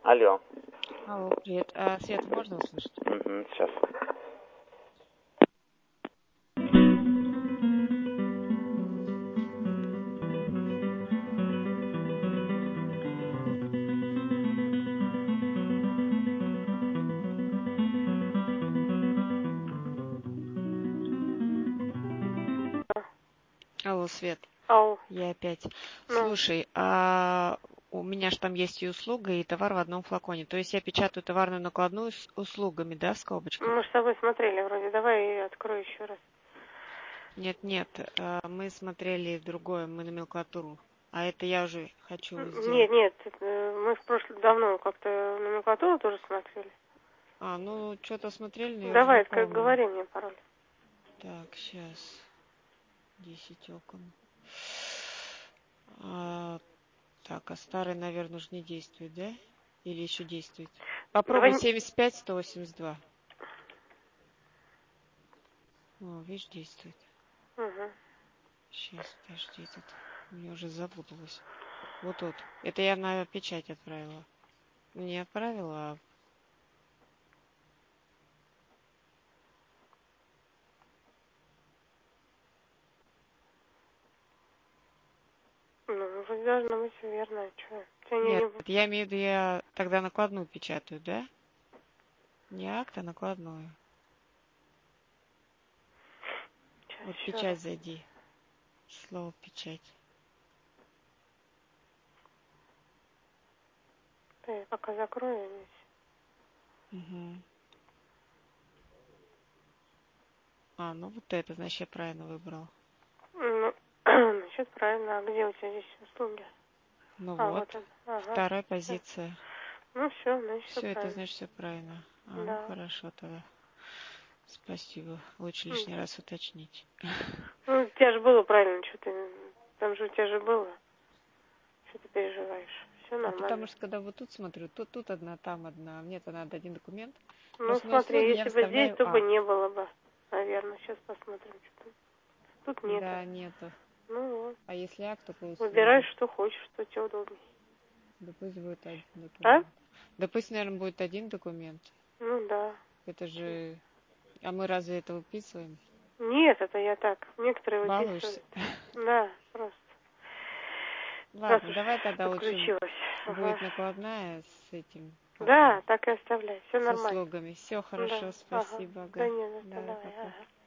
Алло. Алло, привет. Свет, можно услышать? Сейчас. Алло, Свет. Ау. Я опять. Ну. Слушай, у меня же там есть и услуга, и товар в одном флаконе. То есть я печатаю товарную накладную с услугами, да, в скобочках? Мы с тобой смотрели вроде. Давай я открою еще раз. Нет, мы смотрели другое, мы номенклатуру. А это я уже хочу сделать. Нет, мы в прошлом давно как-то номенклатуру тоже смотрели. Ну, что-то смотрели, но я уже Давай, не помню. говори мне пароль. Так, сейчас. 10 окон. Так, а старый, наверное, уже не действует, да? Или еще действует? Попробуй Давай... 75-182. Видишь, действует. Угу. Сейчас, подожди, тут мне уже запуталось. Вот. Это я на печать отправила. Не отправила, а... Вроде должно быть верно. Что? Нет, я имею в виду, я тогда накладную печатаю, да? Не акт, а накладную. Сейчас, Вот печать зайди. Слово печать. Я пока закрою здесь. Угу. Вот это, значит, я правильно выбрал. Значит, правильно. А где у тебя здесь услуги? Вот Ага. Вторая позиция. Все, значит, Все, это правильно. значит все правильно. Да. Хорошо тогда. Спасибо. Лучше лишний раз уточнить. У тебя же было правильно, что ты... Там же у тебя же было. Что ты переживаешь? Все нормально. Потому что когда вот тут смотрю, тут одна, там одна. Мне-то надо один документ. Смотри, если бы здесь, то бы не было бы. Наверное, сейчас посмотрим, что там. Тут нет. Да, нету. Вот. А если акт, то услуги? Выбирай, что хочешь, что тебе удобнее. Да пусть будет один документ. Да пусть, наверное, будет один документ. Да. Это же... А мы разве это выписываем? Нет, это я так. Некоторые Балуешься? Да, просто. Ладно, давай тогда лучше будет накладная с этим. Да, так и оставляй. Все нормально. С услугами. Все хорошо, спасибо. Да не за что, давай. Пока.